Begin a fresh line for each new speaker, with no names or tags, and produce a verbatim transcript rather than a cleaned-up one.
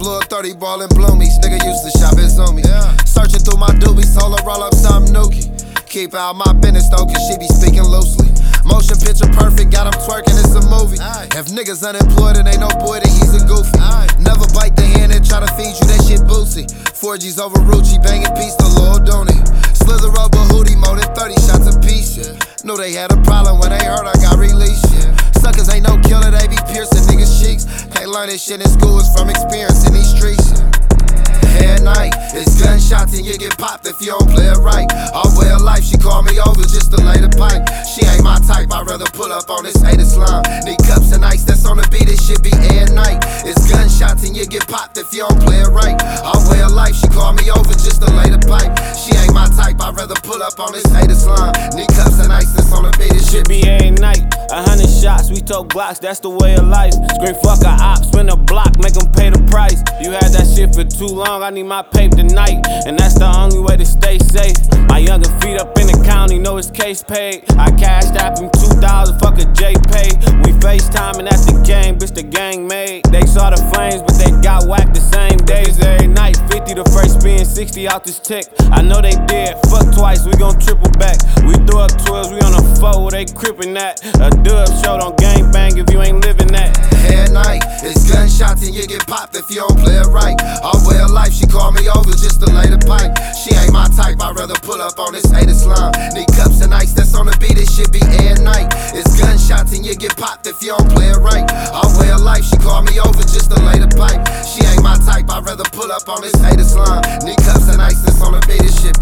blew a thirty ball in Bloomies. Nigga used to shop at Zoomies. Yeah. Searching through my doobies, told her roll up something nookie. Keep out my business though, cause she be speaking loosely. Motion picture perfect, got him twerking, it's a movie. Aye. If niggas unemployed and ain't no boy, then he's a goofy. Aye. Never bite the hand that try to feed you, that shit bootsy. four G's over Rucci, banging peace to Lil Dooney. Slither over Hootie, more than thirty shots apiece. Yeah. Knew they had a problem when they heard I got released. Yeah. Suckers ain't no killer, they be piercing niggas' cheeks. Can't learn this shit in school, it's from experience in these streets. Yeah. At night, it's gunshots and you get popped if you don't play it right. Our way of life, she called me over just to lay the pipe. She ain't my type, I'd rather pull up on this hater slime. Need cups and ice that's on the beat, it should be at night. It's gunshots and you get popped if you don't play it right. Our way of life, she called me over just to lay the pipe. She ain't my type, I'd rather pull up on this hater slime. Need cups and ice that's on the beat, it should be
every night. A hundred shots, we told Glocks, that's the way of life. Scream fuck a op, spin a block, make them pay the price. You had that shit for too long, I need my paper tonight, and that's the only way to stay safe. My younger feet up in the county, know his case paid. I cashed out him two thousand, fuck a J pay. We FaceTiming at the game, bitch the gang made. They saw the flames, but they got whacked the same days every night. fifty the first spin, sixty out this tick. I know they did, fuck twice, we gon' triple back. We threw up twelves, we on a four, they crippin' that. A dub show, don't gang bang if you ain't living that.
At night, it's gunshots and you get popped if you don't play it right. Our way of life, she called me over just to lay the pipe. She ain't my type, I'd rather pull up on this hater slime. Need cups and ice that's on the beat, it should be at night. It's gunshots and you get popped if you don't play it right. Our way of life, she called me over just to lay the pipe. She ain't my type, I'd rather pull up on this hater slime. Need cups and ice that's on the beat, it should